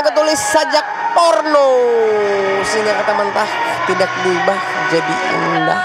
ketulis sajak porno sehingga kata mentah tidak diubah jadi indah.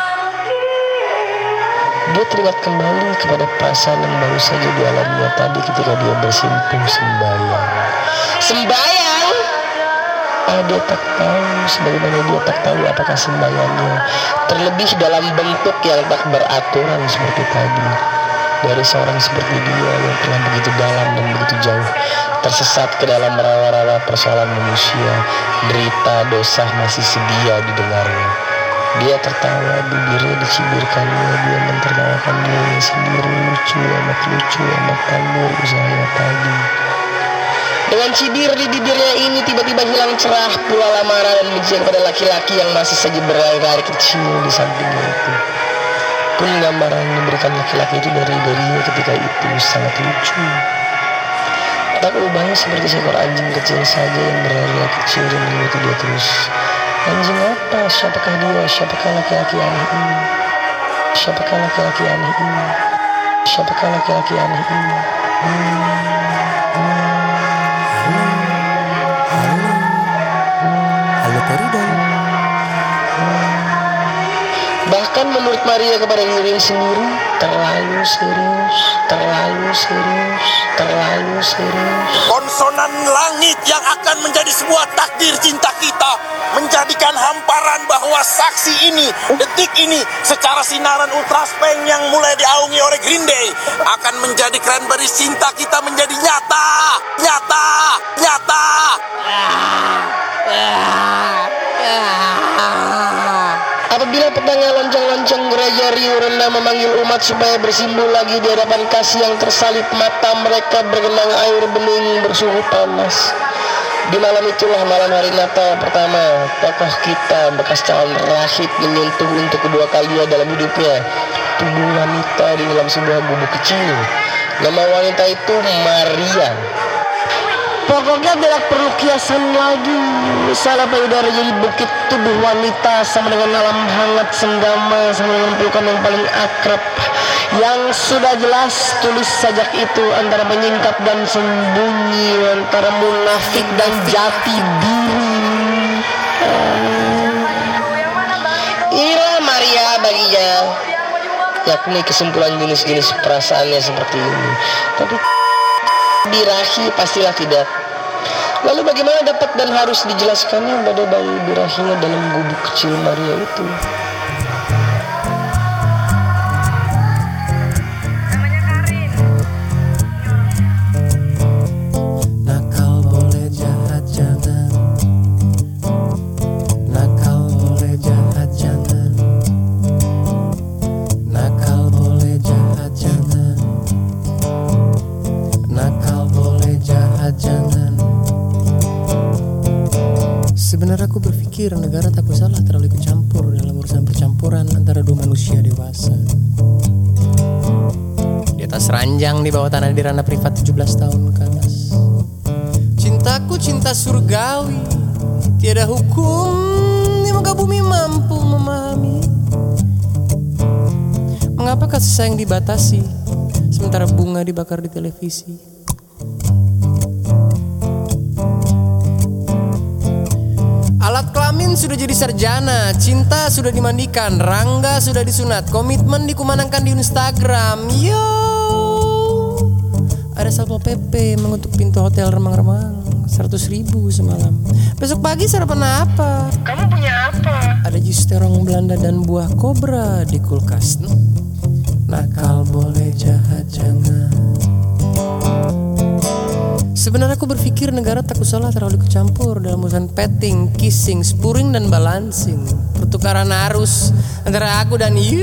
Dia teringat kembali kepada perasaan yang baru saja dialaminya tadi ketika dia bersimpuh sembahyang. Sembahyang? Dia tak tahu, sebagaimana dia tak tahu apakah sembahyangnya terlebih dalam bentuk yang tak beraturan seperti tadi. Dari seorang seperti dia yang telah begitu dalam dan begitu jauh tersesat ke dalam rawa-rawa persoalan manusia, derita dosa masih sedia didengarnya. Dia tertawa, bibirnya dicibirkannya, dia mentertawakan dirinya sendiri. Lucu amat tangguh usahanya tadi. Dengan cibir di bibirnya ini tiba-tiba hilang cerah pula lamaran dan benci kepada laki-laki yang masih saja berlari kecil di sampingnya itu. Pun gambaran yang diberikan laki-laki itu dari dirinya ketika itu sangat lucu. Tak ubahnya seperti seekor anjing kecil saja yang berlari kecil dan mengikuti dia terus. Anjing apa? Siapakah dia? Siapakah laki-laki aneh ini? Siapakah laki-laki aneh ini? Siapakah laki-laki aneh ini? Halo Teridan. Bahkan menurut Maria kepada dirinya sendiri, terlalu serius. Konsonan langit yang akan menjadi sebuah takdir cinta kita, menjadikan hamparan bahwa saksi ini, detik ini, secara sinaran ultraspeng yang mulai diaungi oleh Green Day, akan menjadi Cranberry cinta kita menjadi nyata. Apabila petangnya lonceng-lonceng gereja riuh rendah memanggil umat supaya bersimpuh lagi di hadapan kasih yang tersalib, mata mereka bergenang air bening bersuhu panas. Di malam itulah, malam hari Natal pertama, tokoh kita bekas calon rahib menyentuh untuk kedua kalinya dalam hidupnya tubuh wanita di dalam sebuah gubuk kecil. Nama wanita itu Maria. Pokoknya tidak perlu kiasan lagi. Salah payudara jadi bukit tubuh wanita sama dengan alam hangat senggama, sama dengan pelukan yang paling akrab. Yang sudah jelas tulis sajak itu antara menyingkap dan sembunyi, antara munafik dan jati diri. Inilah Maria baginya, yakni kesimpulan jenis-jenis perasaannya seperti ini. Tapi birahi pastilah tidak. Lalu bagaimana dapat dan harus dijelaskannya pada bayi birahinya dalam gubuk kecil Maria itu? Nakal boleh jahat jangan. Nakal boleh jahat jangan. Nakal boleh jahat jangan. Nakal boleh jahat jangan. Sebenarnya aku berpikir negara tak salah terlalu ikut campur dalam urusan percampuran antara dua manusia dewasa. Di atas ranjang di bawah tanah di ranah privat 17 tahun ke atas. Cintaku cinta surgawi, tiada hukum di muka bumi mampu memahami. Mengapa kasih sayang dibatasi sementara bunga dibakar di televisi? Alat kelamin sudah jadi sarjana, cinta sudah dimandikan, rangga sudah disunat, komitmen dikumandangkan di Instagram. Yo, ada Satpol PP mengutuk pintu hotel remang-remang 100.000 semalam. Besok pagi sarapan apa? Kamu punya apa? Ada jus terong Belanda dan buah kobra di kulkas. Nakal boleh jahat jangan. Sebenarnya aku berpikir negara tak usahlah terlalu kecampur dalam urusan petting, kissing, spuring dan balancing, pertukaran arus antara aku dan you,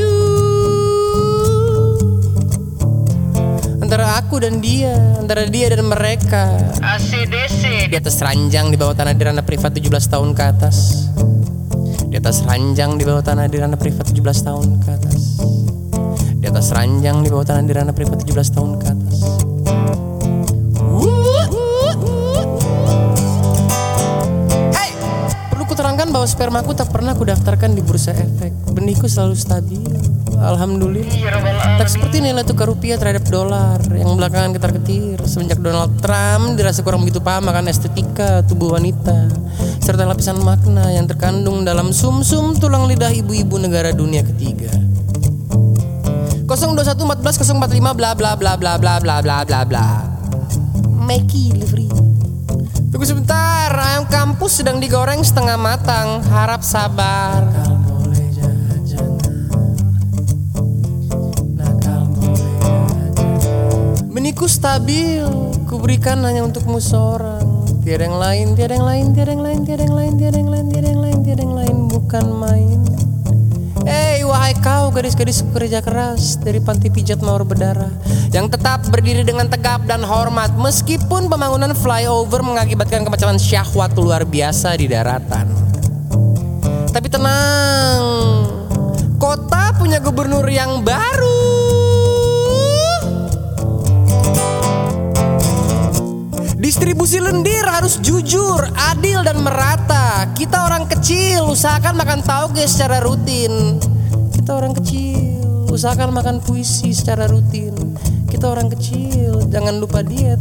antara aku dan dia, antara dia dan mereka. ACDC. Di atas ranjang di bawah tanah di ranah privat 17 tahun ke atas. Di atas ranjang di bawah tanah di ranah privat 17 tahun ke atas. Di atas ranjang di bawah tanah di ranah privat 17 tahun ke atas. bahwa spermaku tak pernah kudaftarkan di bursa efek. Benihku selalu stabil, alhamdulillah. Tak seperti nilai tukar rupiah terhadap dolar yang belakangan ketar-ketir semenjak Donald Trump dirasa kurang begitu paham akan estetika tubuh wanita serta lapisan makna yang terkandung dalam sumsum tulang lidah ibu-ibu negara dunia ketiga. 02114 045 bla bla bla bla bla bla bla bla bla. Meki delivery. Tunggu sebentar, ayam kampus sedang digoreng setengah matang. Harap sabar. Nakal boleh jajan. Nakal boleh jajan. Benihku stabil, kuberikan hanya untukmu seorang. Tiada yang lain, tiada yang lain, tiada yang lain, tiada yang lain, tiada yang lain, tiada yang lain, tiada yang lain, bukan main. Wahai kau gadis-gadis kerja keras dari panti pijat mawar berdarah yang tetap berdiri dengan tegap dan hormat meskipun pembangunan flyover mengakibatkan kemacetan syahwat luar biasa di daratan. Tapi tenang, kota punya gubernur yang baru. Distribusi lendir harus jujur, adil dan merata. Kita orang kecil usahakan makan tauge secara rutin. Kita orang kecil usahakan makan puisi secara rutin. Kita orang kecil jangan lupa diet.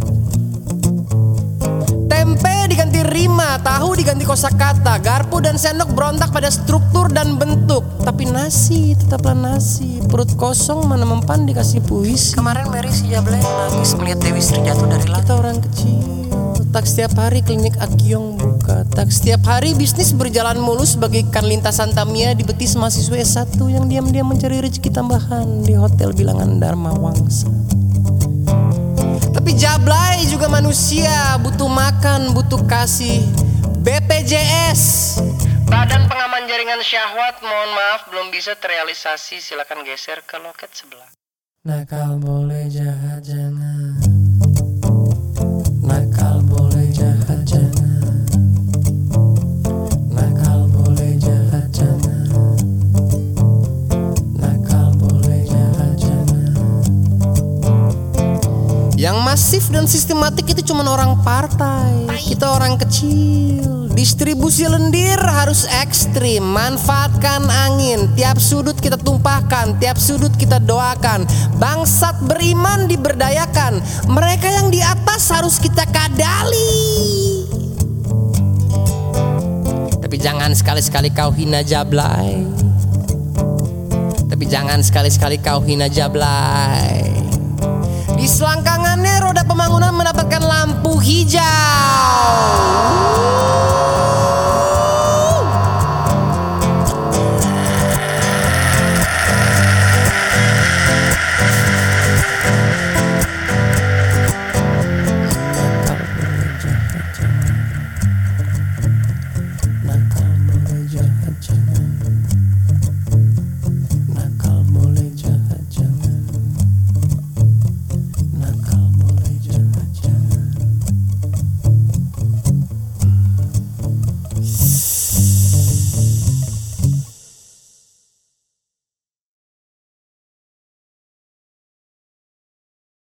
Tempe diganti rima, tahu diganti kosakata, garpu dan sendok berontak pada struktur dan bentuk. Tapi nasi tetaplah nasi. Perut kosong mana mempan dikasih puisi. Kemarin Mary si Jablay nangis melihat Dewi Sri jatuh dari langit. Kita orang kecil. Tak setiap hari klinik Akyong buka. Tak setiap hari bisnis berjalan mulus bagaikan lintasan Tamiya di betis mahasiswa S1 yang diam-diam mencari rezeki tambahan di hotel bilangan Dharma Wangsa. Tapi Jablay juga manusia, butuh makan, butuh kasih. BPJS, Badan Pengaman Jaringan Syahwat, mohon maaf belum bisa terrealisasi. Silakan geser ke loket sebelah. Nakal boleh jahat jangan. Nakal boleh jahat jangan. Nakal boleh jahat jangan. Nakal boleh jahat jangan. Yang masif dan sistematik itu cuma orang partai. Kita orang kecil. Distribusi lendir harus ekstrim. Manfaatkan angin. Tiap sudut kita tumpahkan, tiap sudut kita doakan. Bangsat beriman diberdayakan. Mereka yang di atas harus kita kadali. Tapi jangan sekali-sekali kau hina Jablay. Tapi jangan sekali-sekali kau hina Jablay. Di selangkangannya roda pembangunan mendapatkan lampu hijau.